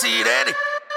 sirene.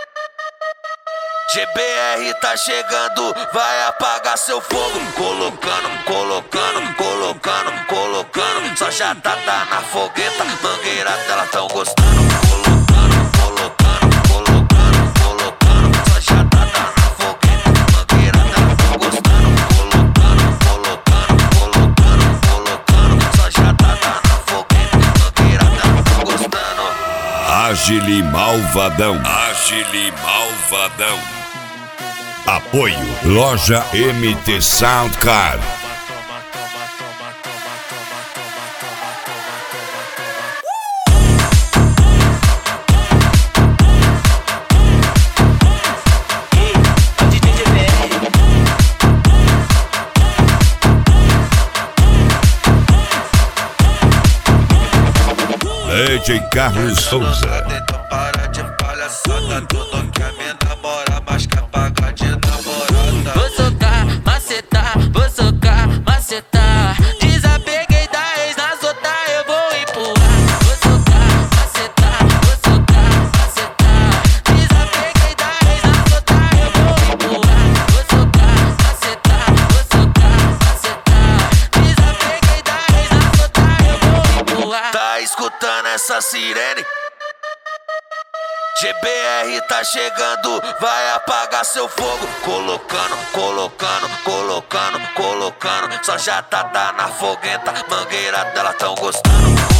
GBR tá chegando, vai apagar seu fogo. Colocando, colocando, colocando, colocando. Só já tá na fogueta, mangueira dela tão gostando. Colocando, colocando, colocando, colocando. Só já tá na fogueta, mangueira dela tão gostando. Colocando, colocando, colocando, colocando. Só já tá na fogueta, mangueira dela tão gostando. Agile Malvadão, Agile Malvadão. Apoio Loja MT Sound Card. DJ Carlos Souza. Para de palhaçada, tu não quer me namorar, mas quer pagar de namorada. Vou socar, macetar, vou socar, macetar. Desapeguei da ex, nas outras eu vou empurrar. Vou socar, macetar, vou socar, macetar. Desapeguei da ex, nas outras eu vou empurrar. Vou socar, macetar, vou socar, macetar. Desapeguei da ex, nas outras eu vou empurrar. Tá escutando essa sirene? GBR tá chegando, vai apagar seu fogo. Colocando, colocando, colocando, colocando. Só já tá na fogueta, mangueira dela tão gostando.